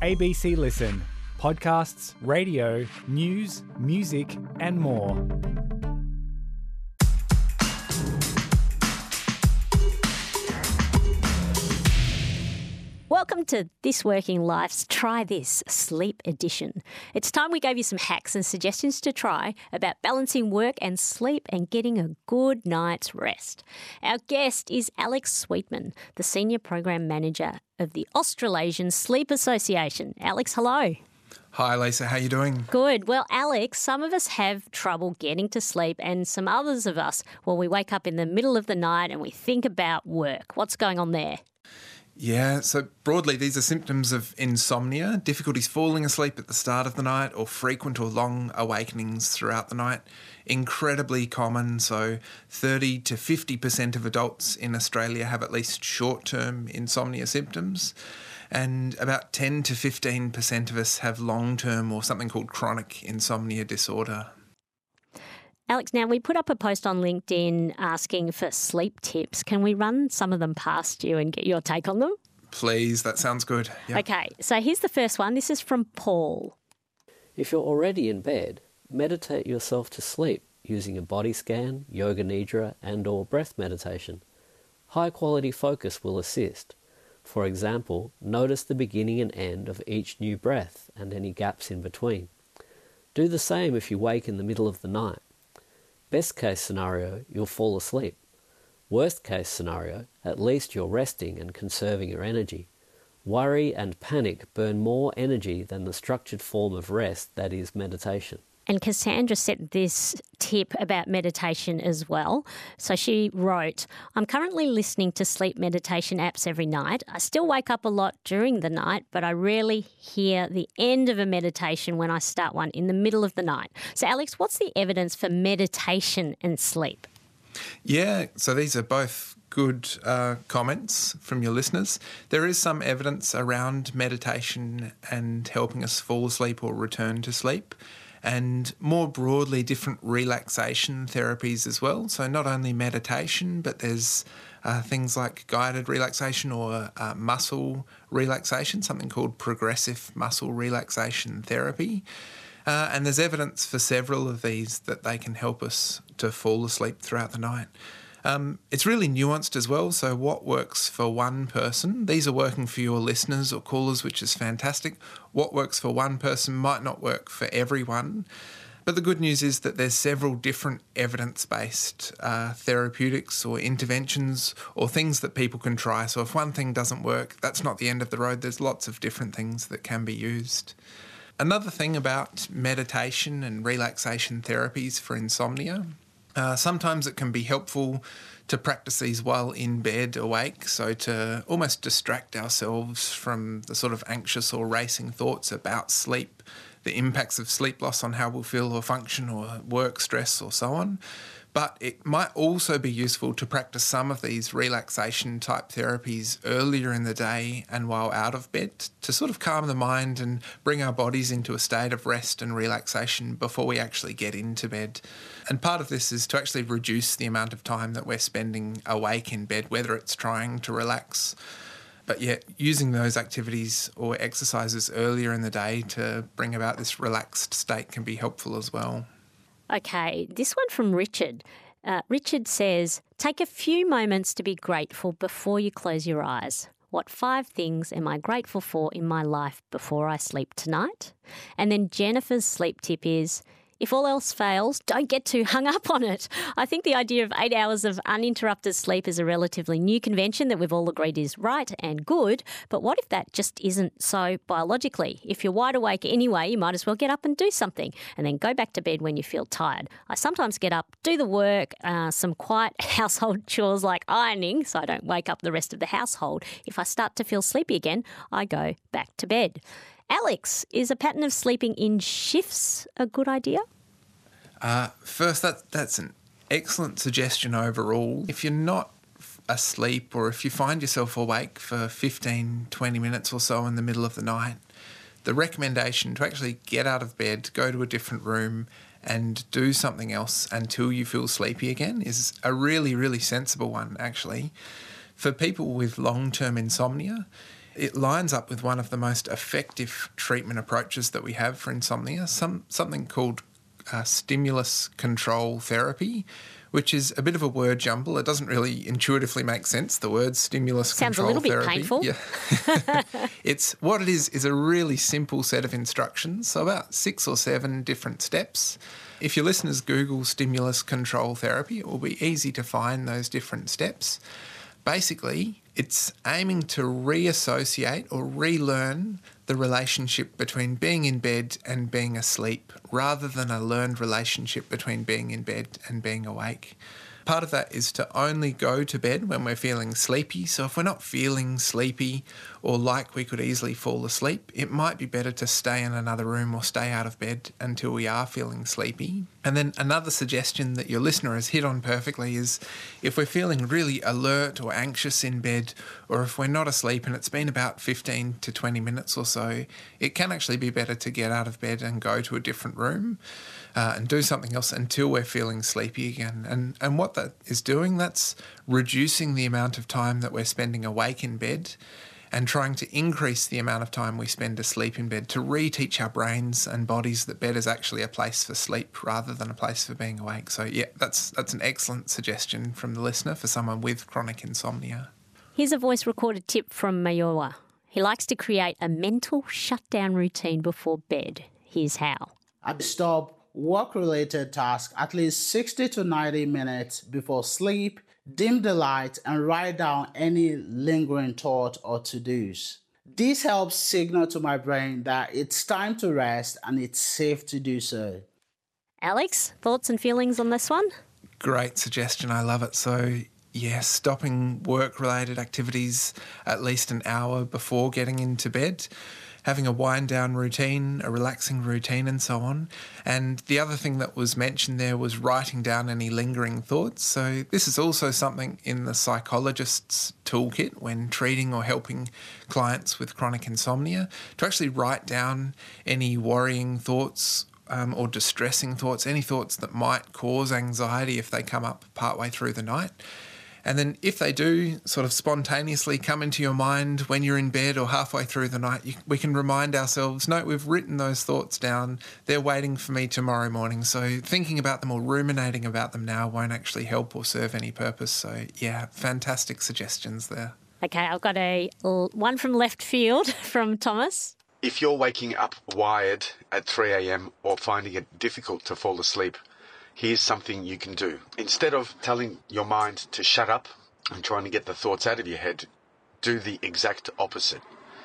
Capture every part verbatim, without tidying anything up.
A B C Listen. Podcasts, radio, news, music and more. Welcome to This Working Life's Try This Sleep Edition. It's time we gave you some hacks and suggestions to try about balancing work and sleep and getting a good night's rest. Our guest is Alex Sweetman, the Senior Program Manager of the Australasian Sleep Association. Alex, hello. Hi Lisa, how you doing? Good. Well, Alex, some of us have trouble getting to sleep and some others of us, well, we wake up in the middle of the night and we think about work. What's going on there? Yeah, so broadly these are symptoms of insomnia, difficulties falling asleep at the start of the night or frequent or long awakenings throughout the night. Incredibly common, so thirty to fifty percent of adults in Australia have at least short-term insomnia symptoms, and about ten to fifteen percent of us have long-term or something called chronic insomnia disorder. Alex, now we put up a post on LinkedIn asking for sleep tips. Can we run some of them past you and get your take on them? Please, that sounds good. Yep. Okay, so here's the first one. This is from Paul. If you're already in bed, meditate yourself to sleep using a body scan, yoga nidra and or breath meditation. High quality focus will assist. For example, notice the beginning and end of each new breath and any gaps in between. Do the same if you wake in the middle of the night. Best case scenario, you'll fall asleep. Worst case scenario, at least you're resting and conserving your energy. Worry and panic burn more energy than the structured form of rest that is meditation. And Cassandra sent this tip about meditation as well. So she wrote, I'm currently listening to sleep meditation apps every night. I still wake up a lot during the night, but I rarely hear the end of a meditation when I start one in the middle of the night. So Alex, what's the evidence for meditation and sleep? Yeah, so these are both good uh, comments from your listeners. There is some evidence around meditation and helping us fall asleep or return to sleep, and more broadly different relaxation therapies as well. So not only meditation, but there's uh, things like guided relaxation or uh, muscle relaxation, something called progressive muscle relaxation therapy. Uh, and there's evidence for several of these that they can help us to fall asleep throughout the night. Um, it's really nuanced as well, so what works for one person, these are working for your listeners or callers, which is fantastic. What works for one person might not work for everyone. But the good news is that there's several different evidence-based uh, therapeutics or interventions or things that people can try. So if one thing doesn't work, that's not the end of the road. There's lots of different things that can be used. Another thing about meditation and relaxation therapies for insomnia, Uh, sometimes it can be helpful to practice these while in bed awake, so to almost distract ourselves from the sort of anxious or racing thoughts about sleep, the impacts of sleep loss on how we'll feel or function or work stress or so on. But it might also be useful to practice some of these relaxation type therapies earlier in the day and while out of bed to sort of calm the mind and bring our bodies into a state of rest and relaxation before we actually get into bed. And part of this is to actually reduce the amount of time that we're spending awake in bed, whether it's trying to relax, but yet using those activities or exercises earlier in the day to bring about this relaxed state can be helpful as well. Okay, this one from Richard. Uh, Richard says, take a few moments to be grateful before you close your eyes. What five things am I grateful for in my life before I sleep tonight? And then Jennifer's sleep tip is, if all else fails, don't get too hung up on it. I think the idea of eight hours of uninterrupted sleep is a relatively new convention that we've all agreed is right and good. But what if that just isn't so biologically? If you're wide awake anyway, you might as well get up and do something and then go back to bed when you feel tired. I sometimes get up, do the work, uh, some quiet household chores like ironing so I don't wake up the rest of the household. If I start to feel sleepy again, I go back to bed. Alex, is a pattern of sleeping in shifts a good idea? Uh, first, that that's an excellent suggestion overall. If you're not asleep or if you find yourself awake for fifteen, twenty minutes or so in the middle of the night, the recommendation to actually get out of bed, go to a different room and do something else until you feel sleepy again is a really, really sensible one, actually. For people with long-term insomnia, It lines up with one of the most effective treatment approaches that we have for insomnia, some something called uh, stimulus control therapy, which is a bit of a word jumble. It doesn't really intuitively make sense, the word stimulus Sounds control therapy. Sounds a little bit painful. painful. Yeah. It's what it is is a really simple set of instructions, so about six or seven different steps. If your listeners Google stimulus control therapy, it will be easy to find those different steps. Basically, it's aiming to reassociate or relearn the relationship between being in bed and being asleep, rather than a learned relationship between being in bed and being awake. Part of that is to only go to bed when we're feeling sleepy. So if we're not feeling sleepy or like we could easily fall asleep, it might be better to stay in another room or stay out of bed until we are feeling sleepy. And then another suggestion that your listener has hit on perfectly is if we're feeling really alert or anxious in bed, or if we're not asleep and it's been about fifteen to twenty minutes or so, it can actually be better to get out of bed and go to a different room uh, and do something else until we're feeling sleepy again. And, and what that is doing, that's reducing the amount of time that we're spending awake in bed and trying to increase the amount of time we spend asleep in bed to reteach our brains and bodies that bed is actually a place for sleep rather than a place for being awake. So yeah, that's that's an excellent suggestion from the listener for someone with chronic insomnia. Here's a voice recorded tip from Mayowa. He likes to create a mental shutdown routine before bed. Here's how. I stop work-related tasks at least sixty to ninety minutes before sleep, dim the light, and write down any lingering thought or to-dos. This helps signal to my brain that it's time to rest and it's safe to do so. Alex, thoughts and feelings on this one? Great suggestion. I love it. So, yeah, stopping work-related activities at least an hour before getting into bed, having a wind-down routine, a relaxing routine and so on. And the other thing that was mentioned there was writing down any lingering thoughts. So this is also something in the psychologist's toolkit when treating or helping clients with chronic insomnia, to actually write down any worrying thoughts um, or distressing thoughts, any thoughts that might cause anxiety if they come up partway through the night. And then if they do sort of spontaneously come into your mind when you're in bed or halfway through the night, you, we can remind ourselves, no, we've written those thoughts down. They're waiting for me tomorrow morning. So thinking about them or ruminating about them now won't actually help or serve any purpose. So, yeah, fantastic suggestions there. Okay, I've got a one from left field from Thomas. If you're waking up wired at three a.m. or finding it difficult to fall asleep, here's something you can do. Instead of telling your mind to shut up and trying to get the thoughts out of your head, do the exact opposite.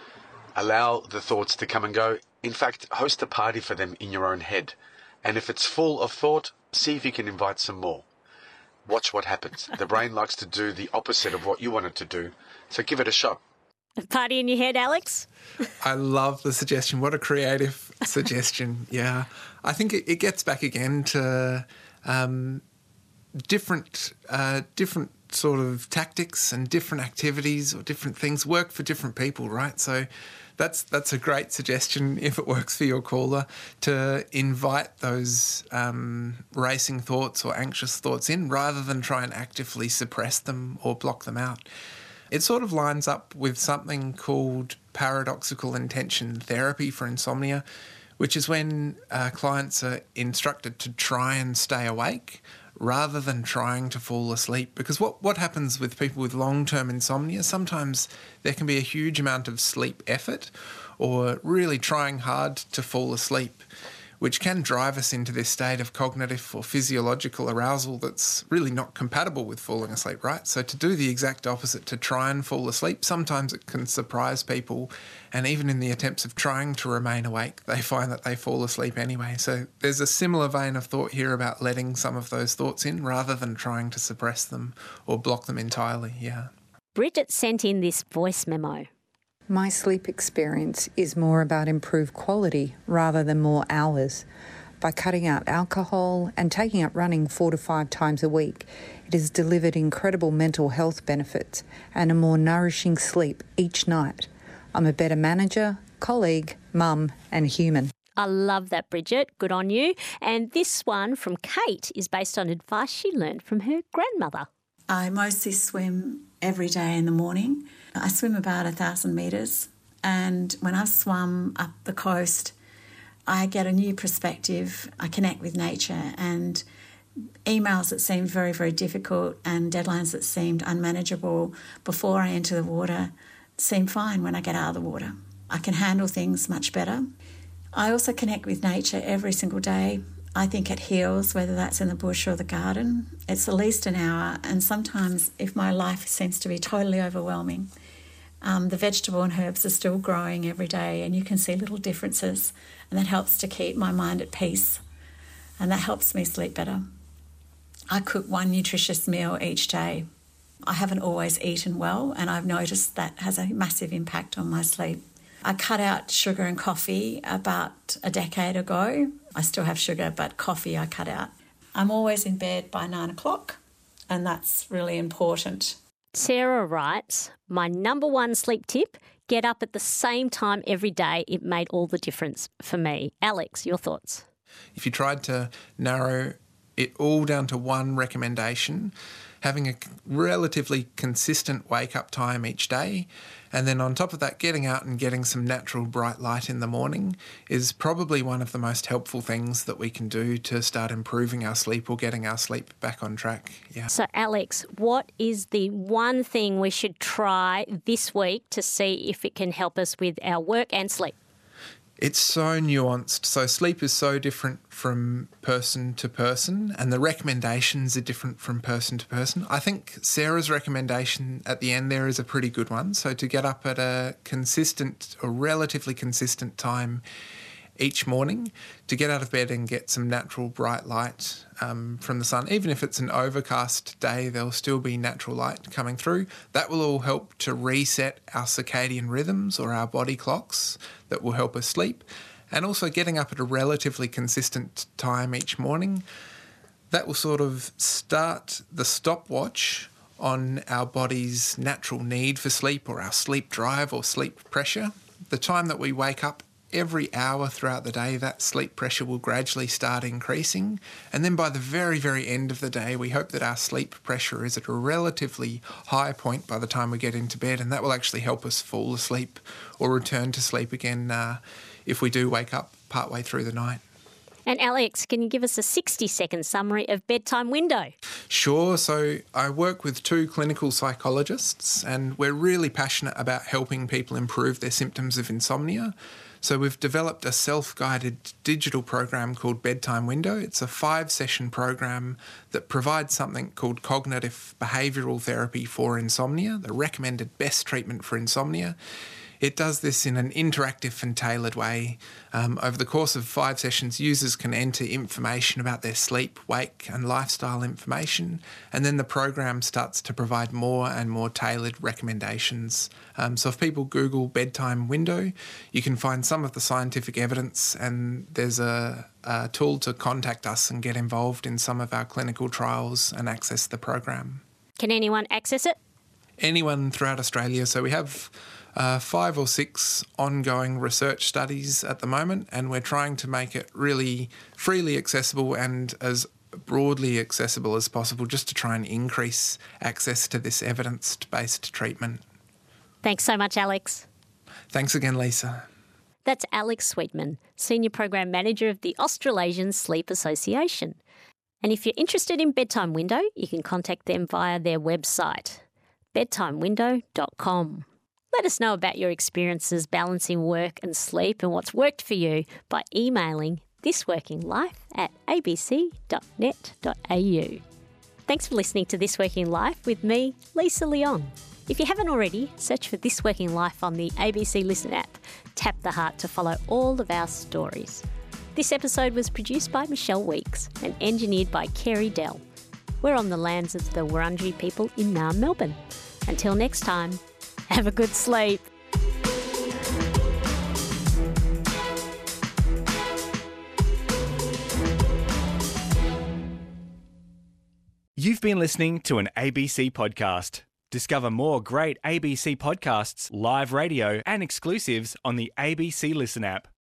Allow the thoughts to come and go. In fact, host a party for them in your own head. And if it's full of thought, see if you can invite some more. Watch what happens. The brain likes to do the opposite of what you want it to do, so give it a shot. A party in your head, Alex? I love the suggestion. What a creative suggestion. Yeah. I think it, it gets back again to um, different uh, different sort of tactics and different activities or different things work for different people, right? So that's that's a great suggestion, if it works for your caller, to invite those um, racing thoughts or anxious thoughts in rather than try and actively suppress them or block them out. It sort of lines up with something called paradoxical intention therapy for insomnia, which is when uh, clients are instructed to try and stay awake rather than trying to fall asleep. Because what, what happens with people with long-term insomnia, sometimes there can be a huge amount of sleep effort or really trying hard to fall asleep, which can drive us into this state of cognitive or physiological arousal that's really not compatible with falling asleep, right? So to do the exact opposite, to try and fall asleep, sometimes it can surprise people, and even in the attempts of trying to remain awake, they find that they fall asleep anyway. So there's a similar vein of thought here about letting some of those thoughts in rather than trying to suppress them or block them entirely, yeah. Bridget sent in this voice memo. My sleep experience is more about improved quality rather than more hours. By cutting out alcohol and taking up running four to five times a week, it has delivered incredible mental health benefits and a more nourishing sleep each night. I'm a better manager, colleague, mum and human. I love that, Bridget. Good on you. And this one from Kate is based on advice she learned from her grandmother. I mostly swim every day in the morning. I swim about a thousand metres, and when I've swum up the coast, I get a new perspective. I connect with nature, and emails that seemed very, very difficult and deadlines that seemed unmanageable before I enter the water seem fine when I get out of the water. I can handle things much better. I also connect with nature every single day. I think it heals, whether that's in the bush or the garden. It's at least an hour, and sometimes if my life seems to be totally overwhelming, um, the vegetable and herbs are still growing every day, and you can see little differences, and that helps to keep my mind at peace, and that helps me sleep better. I cook one nutritious meal each day. I haven't always eaten well, and I've noticed that has a massive impact on my sleep. I cut out sugar and coffee about a decade ago. I still have sugar, but coffee I cut out. I'm always in bed by nine o'clock, and that's really important. Sarah writes, my number one sleep tip, get up at the same time every day. It made all the difference for me. Alex, your thoughts? If you tried to narrow it all down to one recommendation, having a relatively consistent wake-up time each day, and then on top of that, getting out and getting some natural bright light in the morning is probably one of the most helpful things that we can do to start improving our sleep or getting our sleep back on track. Yeah. So, Alex, what is the one thing we should try this week to see if it can help us with our work and sleep? It's so nuanced. So sleep is so different from person to person, and the recommendations are different from person to person. I think Sarah's recommendation at the end there is a pretty good one. So to get up at a consistent or relatively consistent time each morning, to get out of bed and get some natural bright light um, from the sun. Even if it's an overcast day, there'll still be natural light coming through. That will all help to reset our circadian rhythms or our body clocks that will help us sleep. And also getting up at a relatively consistent time each morning, that will sort of start the stopwatch on our body's natural need for sleep or our sleep drive or sleep pressure. The time that we wake up every hour throughout the day, that sleep pressure will gradually start increasing. And then by the very, very end of the day, we hope that our sleep pressure is at a relatively high point by the time we get into bed, and that will actually help us fall asleep or return to sleep again uh, if we do wake up partway through the night. And Alex, can you give us a sixty-second summary of bedtime window? Sure. So I work with two clinical psychologists, and we're really passionate about helping people improve their symptoms of insomnia. So we've developed a self-guided digital program called Bedtime Window. It's a five-session program that provides something called cognitive behavioural therapy for insomnia, the recommended best treatment for insomnia. It does this in an interactive and tailored way. Um, over the course of five sessions, users can enter information about their sleep, wake and lifestyle information, and then the program starts to provide more and more tailored recommendations. Um, so if people Google Bedtime Window, you can find some of the scientific evidence, and there's a, a tool to contact us and get involved in some of our clinical trials and access the program. Can anyone access it? Anyone throughout Australia. So we have Uh, five or six ongoing research studies at the moment, and we're trying to make it really freely accessible and as broadly accessible as possible, just to try and increase access to this evidence-based treatment. Thanks so much, Alex. Thanks again, Lisa. That's Alex Sweetman, Senior Program Manager of the Australasian Sleep Association. And if you're interested in Bedtime Window, you can contact them via their website, bedtime window dot com. Let us know about your experiences balancing work and sleep and what's worked for you by emailing thisworkinglife at a b c dot net dot a u. Thanks for listening to This Working Life with me, Lisa Leong. If you haven't already, search for This Working Life on the A B C Listen app. Tap the heart to follow all of our stories. This episode was produced by Michelle Weeks and engineered by Kerry Dell. We're on the lands of the Wurundjeri people in Mount Melbourne. Until next time, have a good sleep. You've been listening to an A B C podcast. Discover more great A B C podcasts, live radio, and exclusives on the A B C Listen app.